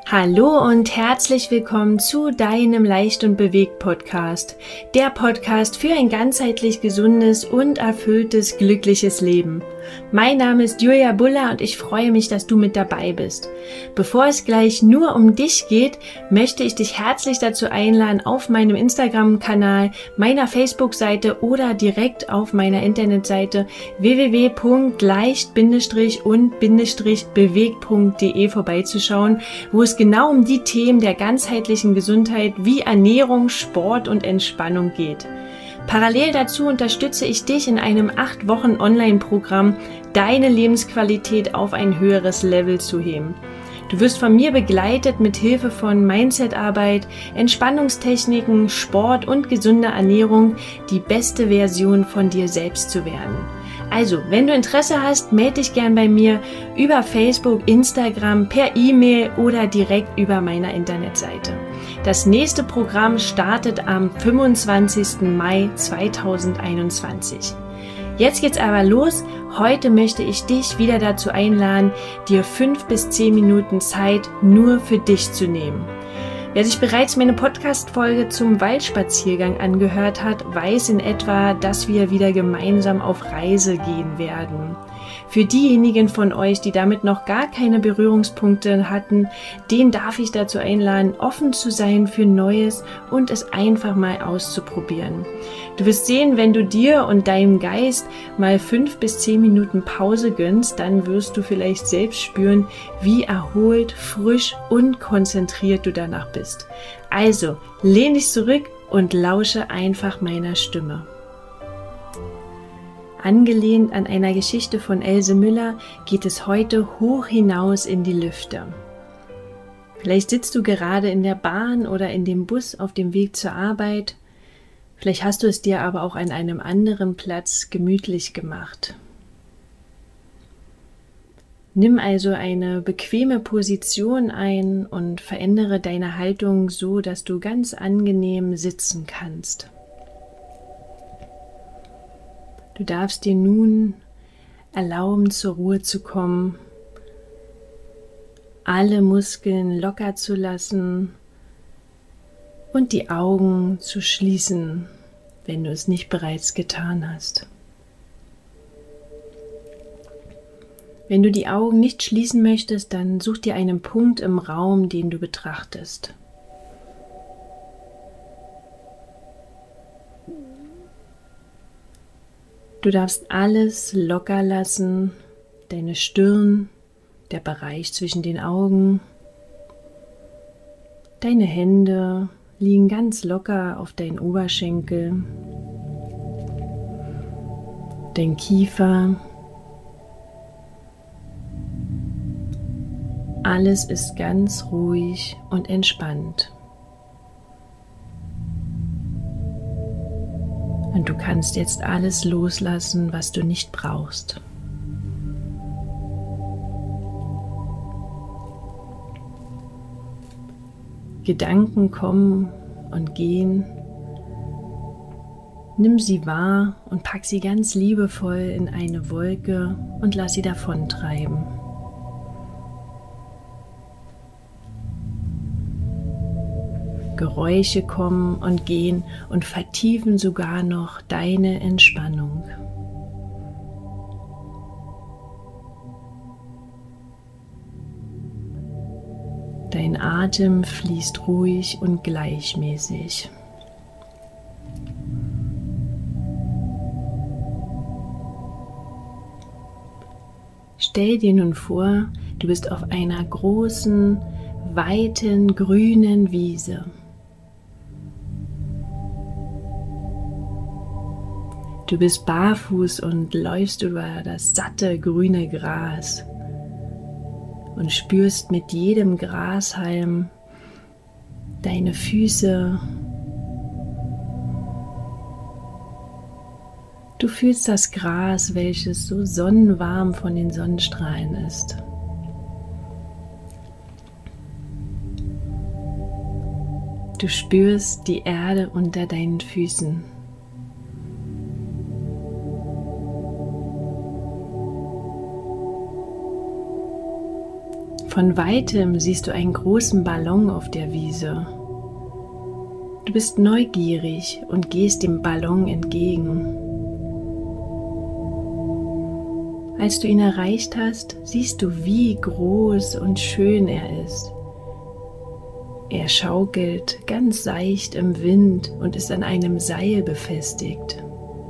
Hallo und herzlich willkommen zu deinem Leicht und bewegt Podcast. Der Podcast für ein ganzheitlich gesundes und erfülltes, glückliches Leben. Mein Name ist Julia Buller und ich freue mich, dass du mit dabei bist. Bevor es gleich nur um dich geht, möchte ich dich herzlich dazu einladen, auf meinem Instagram-Kanal, meiner Facebook-Seite oder direkt auf meiner Internetseite www.leicht-und-bewegt.de vorbeizuschauen, wo es genau um die Themen der ganzheitlichen Gesundheit wie Ernährung, Sport und Entspannung geht. Parallel dazu unterstütze ich dich in einem 8 Wochen Online-Programm, deine Lebensqualität auf ein höheres Level zu heben. Du wirst von mir begleitet mit Hilfe von Mindset-Arbeit, Entspannungstechniken, Sport und gesunder Ernährung, die beste Version von dir selbst zu werden. Also, wenn du Interesse hast, melde dich gern bei mir über Facebook, Instagram, per E-Mail oder direkt über meiner Internetseite. Das nächste Programm startet am 25. Mai 2021. Jetzt geht's aber los. Heute möchte ich dich wieder dazu einladen, dir 5 bis 10 Minuten Zeit nur für dich zu nehmen. Wer sich bereits meine Podcast-Folge zum Waldspaziergang angehört hat, weiß in etwa, dass wir wieder gemeinsam auf Reise gehen werden. Für diejenigen von euch, die damit noch gar keine Berührungspunkte hatten, den darf ich dazu einladen, offen zu sein für Neues und es einfach mal auszuprobieren. Du wirst sehen, wenn du dir und deinem Geist mal 5 bis 10 Minuten Pause gönnst, dann wirst du vielleicht selbst spüren, wie erholt, frisch und konzentriert du danach bist. Also, lehn dich zurück und lausche einfach meiner Stimme. Angelehnt an einer Geschichte von Else Müller geht es heute hoch hinaus in die Lüfte. Vielleicht sitzt du gerade in der Bahn oder in dem Bus auf dem Weg zur Arbeit. Vielleicht hast du es dir aber auch an einem anderen Platz gemütlich gemacht. Nimm also eine bequeme Position ein und verändere deine Haltung so, dass du ganz angenehm sitzen kannst. Du darfst dir nun erlauben, zur Ruhe zu kommen, alle Muskeln locker zu lassen und die Augen zu schließen, wenn du es nicht bereits getan hast. Wenn du die Augen nicht schließen möchtest, dann such dir einen Punkt im Raum, den du betrachtest. Du darfst alles locker lassen, deine Stirn, der Bereich zwischen den Augen, deine Hände liegen ganz locker auf deinen Oberschenkel, dein Kiefer. Alles ist ganz ruhig und entspannt. Und du kannst jetzt alles loslassen, was du nicht brauchst. Gedanken kommen und gehen. Nimm sie wahr und pack sie ganz liebevoll in eine Wolke und lass sie davontreiben. Geräusche kommen und gehen und vertiefen sogar noch deine Entspannung. Dein Atem fließt ruhig und gleichmäßig. Stell dir nun vor, du bist auf einer großen, weiten, grünen Wiese. Du bist barfuß und läufst über das satte grüne Gras und spürst mit jedem Grashalm deine Füße. Du fühlst das Gras, welches so sonnenwarm von den Sonnenstrahlen ist. Du spürst die Erde unter deinen Füßen. Von weitem siehst du einen großen Ballon auf der Wiese. Du bist neugierig und gehst dem Ballon entgegen. Als du ihn erreicht hast, siehst du, wie groß und schön er ist. Er schaukelt ganz seicht im Wind und ist an einem Seil befestigt.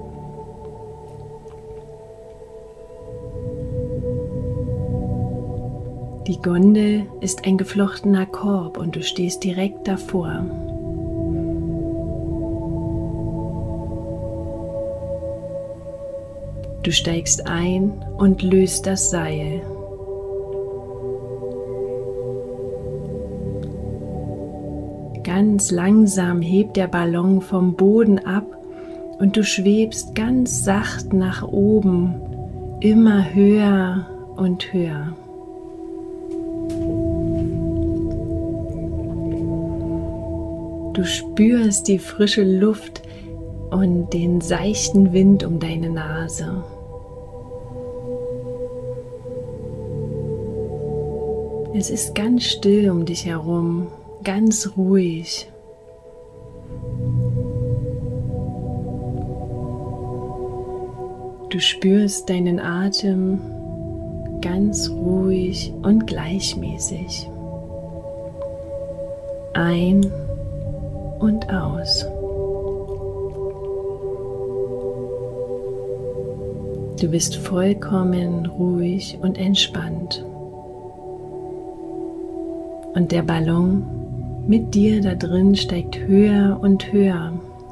Die Gondel ist ein geflochtener Korb und du stehst direkt davor. Du steigst ein und löst das Seil. Ganz langsam hebt der Ballon vom Boden ab und du schwebst ganz sacht nach oben, immer höher und höher. Du spürst die frische Luft und den seichten Wind um deine Nase. Es ist ganz still um dich herum, ganz ruhig. Du spürst deinen Atem ganz ruhig und gleichmäßig. Ein und aus. Du bist vollkommen ruhig und entspannt. Und der Ballon mit dir da drin steigt höher und höher.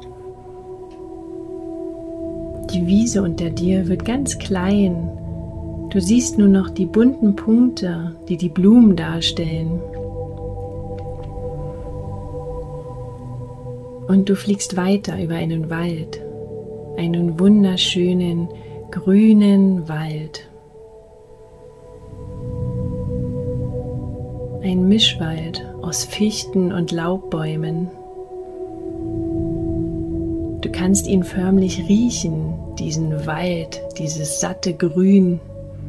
Die Wiese unter dir wird ganz klein. Du siehst nur noch die bunten Punkte, die die Blumen darstellen. Und du fliegst weiter über einen Wald, einen wunderschönen grünen Wald. Ein Mischwald aus Fichten und Laubbäumen. Du kannst ihn förmlich riechen, diesen Wald, dieses satte Grün,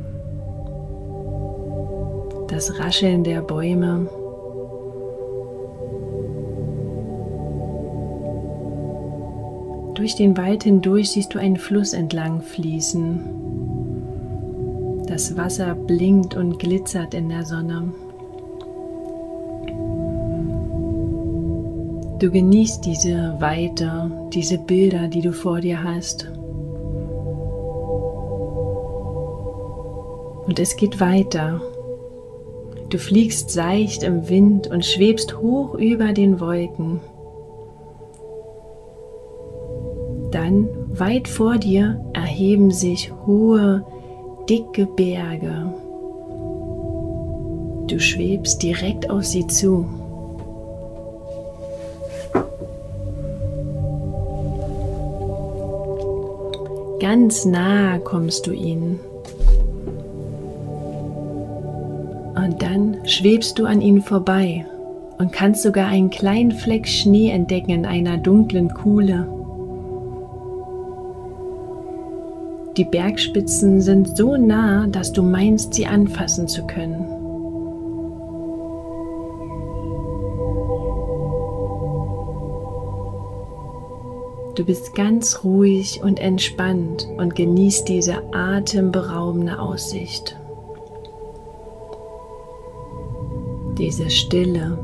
das Rascheln der Bäume. Durch den Wald hindurch siehst du einen Fluss entlang fließen. Das Wasser blinkt und glitzert in der Sonne. Du genießt diese Weite, diese Bilder, die du vor dir hast. Und es geht weiter. Du fliegst seicht im Wind und schwebst hoch über den Wolken. Dann, weit vor dir, erheben sich hohe, dicke Berge. Du schwebst direkt auf sie zu. Ganz nah kommst du ihnen. Und dann schwebst du an ihnen vorbei und kannst sogar einen kleinen Fleck Schnee entdecken in einer dunklen Kuhle. Die Bergspitzen sind so nah, dass du meinst, sie anfassen zu können. Du bist ganz ruhig und entspannt und genießt diese atemberaubende Aussicht. Diese Stille,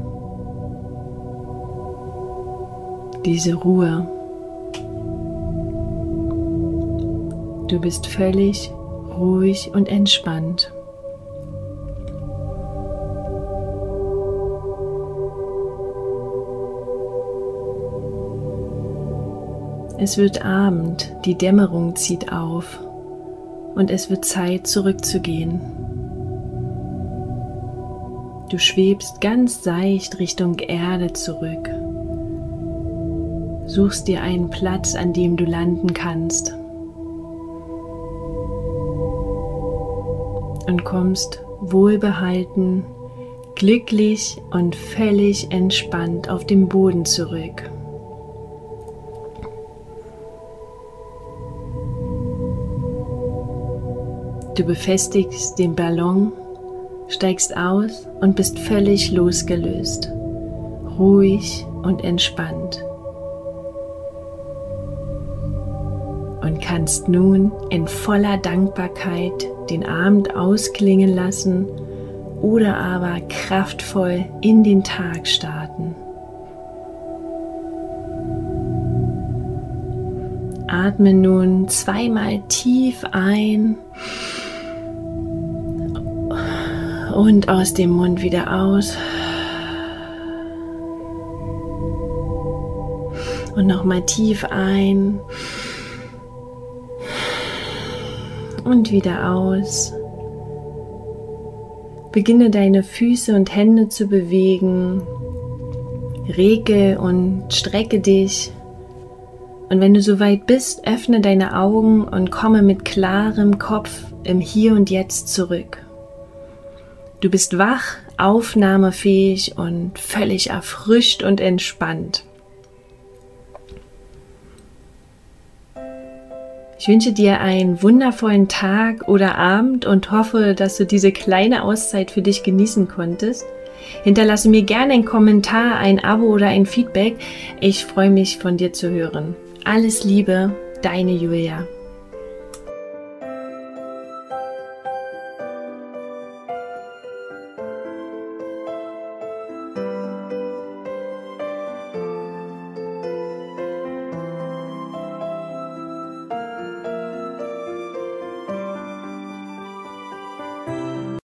diese Ruhe. Du bist völlig ruhig und entspannt. Es wird Abend, die Dämmerung zieht auf und es wird Zeit, zurückzugehen. Du schwebst ganz seicht Richtung Erde zurück. Suchst dir einen Platz, an dem du landen kannst. Und kommst wohlbehalten, glücklich und völlig entspannt auf dem Boden zurück. Du befestigst den Ballon steigst aus und bist völlig losgelöst, ruhig und entspannt. Und kannst nun in voller Dankbarkeit den Abend ausklingen lassen oder aber kraftvoll in den Tag starten. Atme nun zweimal tief ein und aus dem Mund wieder aus. Und nochmal tief ein und wieder aus. Beginne deine Füße und Hände zu bewegen. Rege und strecke dich. Und wenn du soweit bist, öffne deine Augen und komme mit klarem Kopf im Hier und Jetzt zurück. Du bist wach, aufnahmefähig und völlig erfrischt und entspannt. Ich wünsche dir einen wundervollen Tag oder Abend und hoffe, dass du diese kleine Auszeit für dich genießen konntest. Hinterlasse mir gerne einen Kommentar, ein Abo oder ein Feedback. Ich freue mich, von dir zu hören. Alles Liebe, deine Julia.